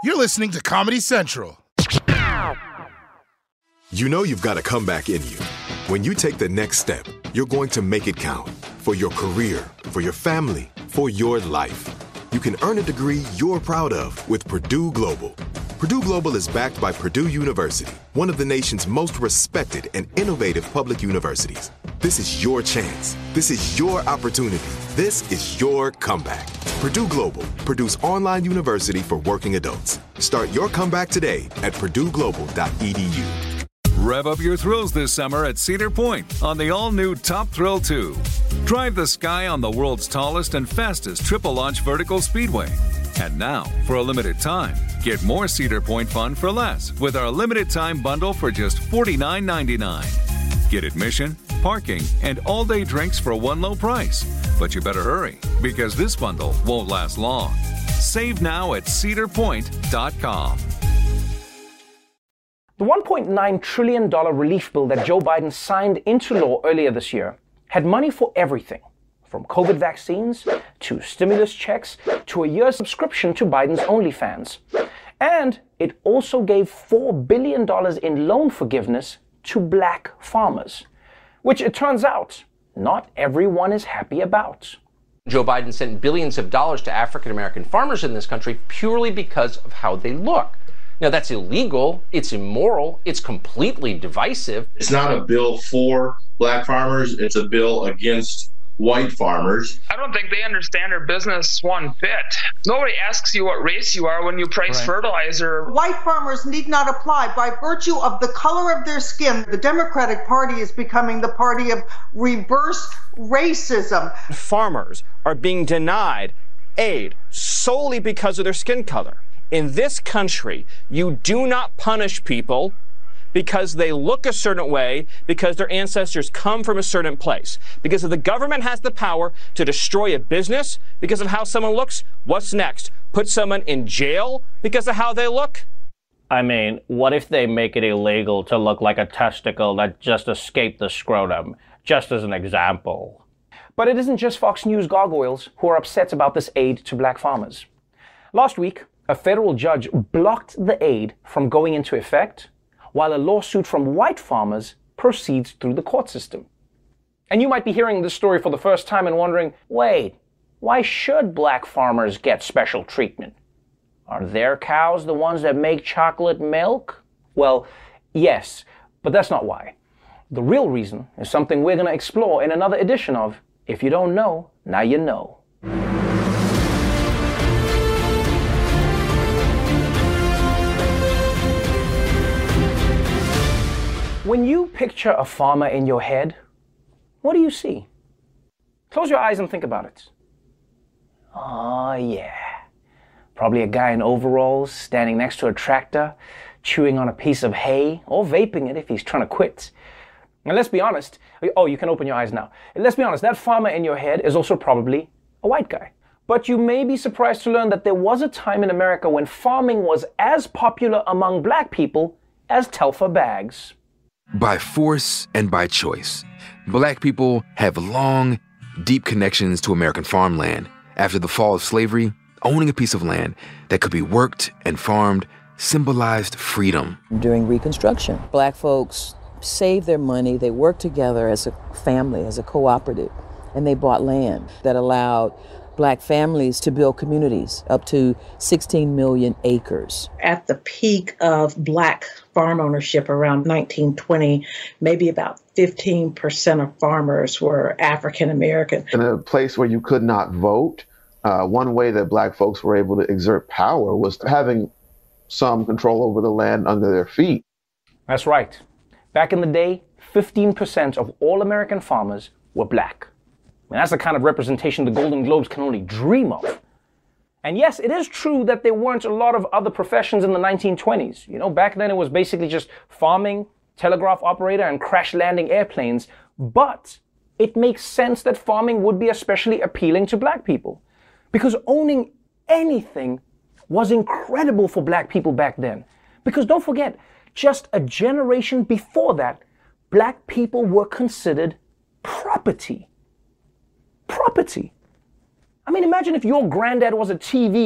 You're listening to Comedy Central. You know you've got a comeback in you. When you take the next step, you're going to make it count. For your career, for your family, for your life. You can earn a degree you're proud of with Purdue Global. Purdue Global is backed by Purdue University, one of the nation's most respected and innovative public universities. This is your chance. This is your opportunity. This is your comeback. Purdue Global, Purdue's online university for working adults. Start your comeback today at purdueglobal.edu. Rev up your thrills this summer at Cedar Point on the all-new Top Thrill 2. Drive the sky on the world's tallest and fastest triple-launch vertical speedway. And now, for a limited time, get more Cedar Point fun for less with our limited-time bundle for just $49.99. Get admission, parking, and all-day drinks for one low price. But you better hurry, because this bundle won't last long. Save now at cedarpoint.com. The $1.9 trillion relief bill that Joe Biden signed into law earlier this year had money for everything, from COVID vaccines to stimulus checks to a year's subscription to Biden's OnlyFans. And it also gave $4 billion in loan forgiveness to black farmers, which it turns out not everyone is happy about. Joe Biden sent billions of dollars to African American farmers in this country purely because of how they look. Now, that's illegal, it's immoral, it's completely divisive. It's not a bill for black farmers, it's a bill against white farmers. I don't think they understand our business one bit. Nobody asks you what race you are when you price fertilizer. White farmers need not apply by virtue of the color of their skin. The Democratic Party is becoming the party of reverse racism. Farmers are being denied aid solely because of their skin color. In this country, you do not punish people because they look a certain way, because their ancestors come from a certain place. Because if the government has the power to destroy a business because of how someone looks, what's next? Put someone in jail because of how they look? I mean, what if they make it illegal to look like a testicle that just escaped the scrotum, just as an example? But it isn't just Fox News gargoyles who are upset about this aid to black farmers. Last week, a federal judge blocked the aid from going into effect, while a lawsuit from white farmers proceeds through the court system. And you might be hearing this story for the first time and wondering, wait, why should black farmers get special treatment? Are their cows the ones that make chocolate milk? Well, yes, but that's not why. The real reason is something we're going to explore in another edition of If You Don't Know, Now You Know. When you picture a farmer in your head, what do you see? Close your eyes and think about it. Oh yeah, probably a guy in overalls standing next to a tractor, chewing on a piece of hay, or vaping it if he's trying to quit. And let's be honest, oh, you can open your eyes now. Let's be honest, that farmer in your head is also probably a white guy. But you may be surprised to learn that there was a time in America when farming was as popular among black people as Telfa bags. By force and by choice, black people have long, deep connections to American farmland. After the fall of slavery, owning a piece of land that could be worked and farmed symbolized freedom. During Reconstruction, black folks saved their money, they worked together as a family, as a cooperative, and they bought land that allowed black families to build communities up to 16 million acres. At the peak of black farm ownership around 1920, maybe about 15% of farmers were African American. In a place where you could not vote, one way that black folks were able to exert power was having some control over the land under their feet. That's right. Back in the day, 15% of all American farmers were black. And that's the kind of representation the Golden Globes can only dream of. And yes, it is true that there weren't a lot of other professions in the 1920s. You know, back then it was basically just farming, telegraph operator, and crash landing airplanes. But it makes sense that farming would be especially appealing to black people. Because owning anything was incredible for black people back then. Because don't forget, just a generation before that, black people were considered property. Property. I mean, imagine if your granddad was a TV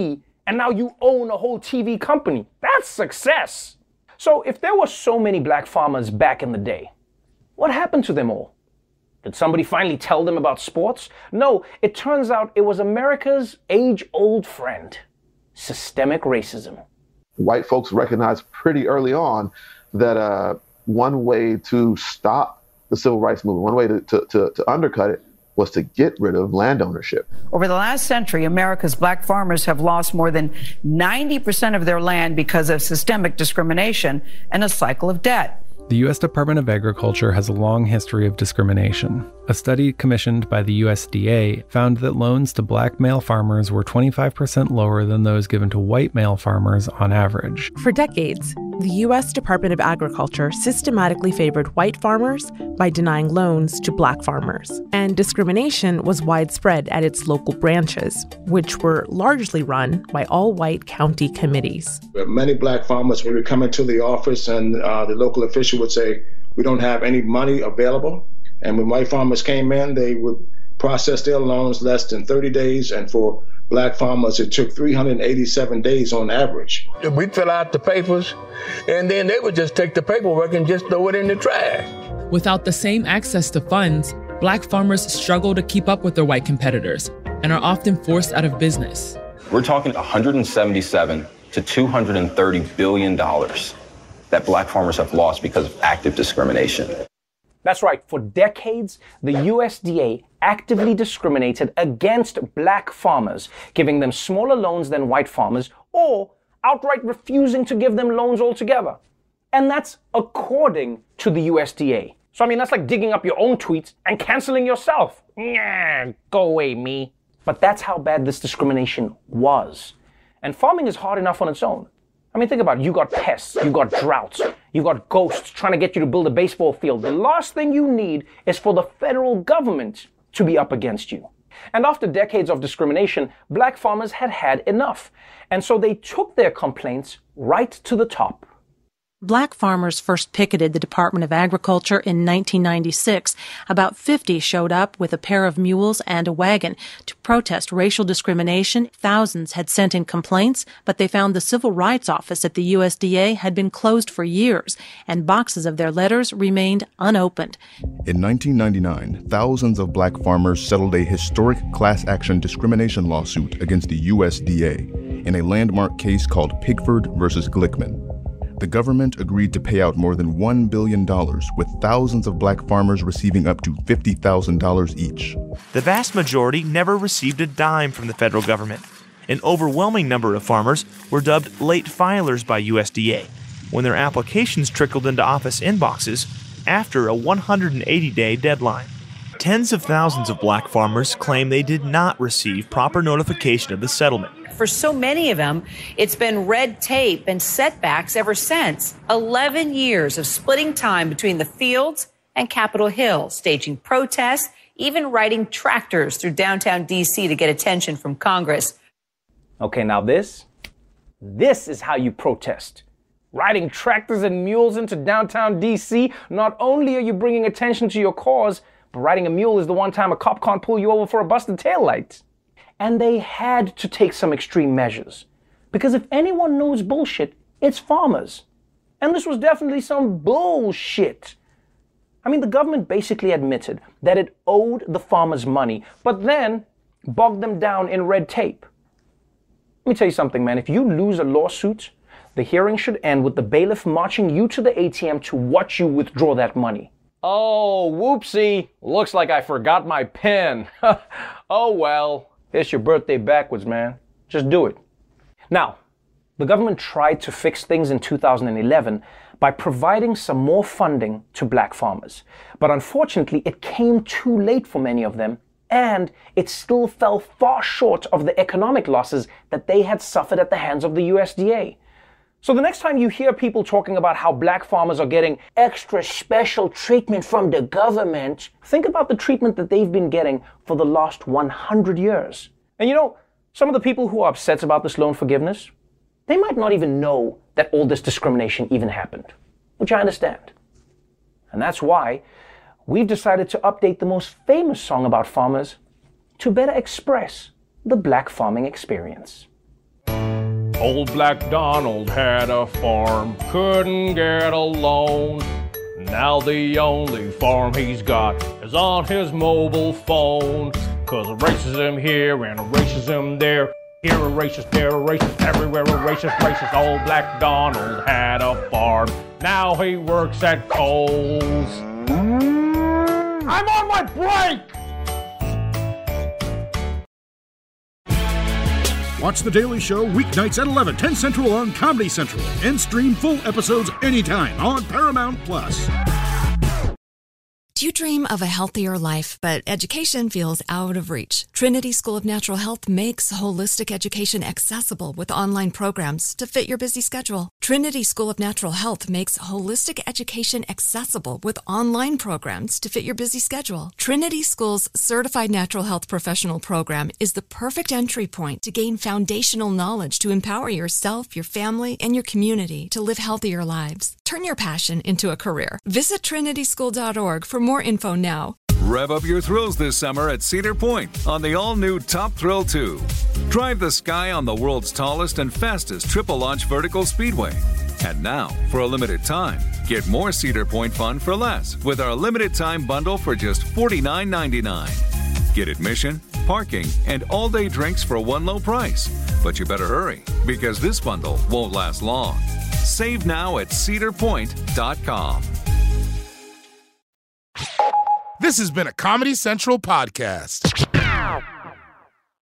and now you own a whole TV company. That's success. So if there were so many black farmers back in the day, what happened to them all? Did somebody finally tell them about sports? No, it turns out it was America's age-old friend, systemic racism. White folks recognized pretty early on that one way to stop the civil rights movement, one way to undercut it, was to get rid of land ownership. Over the last century, America's black farmers have lost more than 90% of their land because of systemic discrimination and a cycle of debt. The U.S. Department of Agriculture has a long history of discrimination. A study commissioned by the USDA found that loans to black male farmers were 25% lower than those given to white male farmers on average. For decades, the U.S. Department of Agriculture systematically favored white farmers by denying loans to black farmers. And discrimination was widespread at its local branches, which were largely run by all-white county committees. Many black farmers would come into the office and the local official would say, "We don't have any money available." And when white farmers came in, they would process their loans less than 30 days. And for black farmers, it took 387 days on average. We'd fill out the papers, and then they would just take the paperwork and just throw it in the trash. Without the same access to funds, black farmers struggle to keep up with their white competitors and are often forced out of business. We're talking $177 to $230 billion that black farmers have lost because of active discrimination. That's right. For decades, the USDA actively discriminated against black farmers, giving them smaller loans than white farmers, or outright refusing to give them loans altogether. And that's according to the USDA. So, that's like digging up your own tweets and canceling yourself. Nah, go away, me. But that's how bad this discrimination was. And farming is hard enough on its own. Think about it. You got pests, you got droughts, you got ghosts trying to get you to build a baseball field. The last thing you need is for the federal government to be up against you. And after decades of discrimination, black farmers had had enough. And so they took their complaints right to the top. Black farmers first picketed the Department of Agriculture in 1996. About 50 showed up with a pair of mules and a wagon to protest racial discrimination. Thousands had sent in complaints, but they found the Civil Rights Office at the USDA had been closed for years, and boxes of their letters remained unopened. In 1999, thousands of black farmers settled a historic class action discrimination lawsuit against the USDA in a landmark case called Pigford versus Glickman. The government agreed to pay out more than $1 billion, with thousands of black farmers receiving up to $50,000 each. The vast majority never received a dime from the federal government. An overwhelming number of farmers were dubbed late filers by USDA when their applications trickled into office inboxes after a 180-day deadline. Tens of thousands of black farmers claim they did not receive proper notification of the settlement. For so many of them, it's been red tape and setbacks ever since. 11 years of splitting time between the fields and Capitol Hill, staging protests, even riding tractors through downtown D.C. to get attention from Congress. Okay, now this is how you protest. Riding tractors and mules into downtown D.C., not only are you bringing attention to your cause, but riding a mule is the one time a cop can't pull you over for a busted taillight. And they had to take some extreme measures. Because if anyone knows bullshit, it's farmers. And this was definitely some bullshit. The government basically admitted that it owed the farmers money, but then bogged them down in red tape. Let me tell you something, man. If you lose a lawsuit, the hearing should end with the bailiff marching you to the ATM to watch you withdraw that money. Oh, whoopsie. Looks like I forgot my pen. Oh well. It's your birthday backwards, man. Just do it. Now, the government tried to fix things in 2011 by providing some more funding to black farmers. But unfortunately, it came too late for many of them, and it still fell far short of the economic losses that they had suffered at the hands of the USDA. So the next time you hear people talking about how black farmers are getting extra special treatment from the government, think about the treatment that they've been getting for the last 100 years. And some of the people who are upset about this loan forgiveness, they might not even know that all this discrimination even happened, which I understand. And that's why we've decided to update the most famous song about farmers to better express the black farming experience. Old Black Donald had a farm, couldn't get a loan. Now the only farm he's got is on his mobile phone. 'Cause of racism here and racism there. Here a racist, there a racist, everywhere a racist. Old Black Donald had a farm. Now he works at Kohl's. I'm on my break! Watch The Daily Show weeknights at 11, 10 Central on Comedy Central. And stream full episodes anytime on Paramount+. Do you dream of a healthier life, but education feels out of reach? Trinity School of Natural Health makes holistic education accessible with online programs to fit your busy schedule. Trinity School of Natural Health makes holistic education accessible with online programs to fit your busy schedule. Trinity School's Certified Natural Health Professional Program is the perfect entry point to gain foundational knowledge to empower yourself, your family, and your community to live healthier lives. Turn your passion into a career. Visit trinityschool.org for more info now. Rev up your thrills this summer at Cedar Point on the all-new Top Thrill 2. Drive the sky on the world's tallest and fastest triple-launch vertical speedway. And now, for a limited time, get more Cedar Point fun for less with our limited-time bundle for just $49.99. Get admission, parking, and all-day drinks for one low price. But you better hurry, because this bundle won't last long. Save now at cedarpoint.com. This has been a Comedy Central podcast.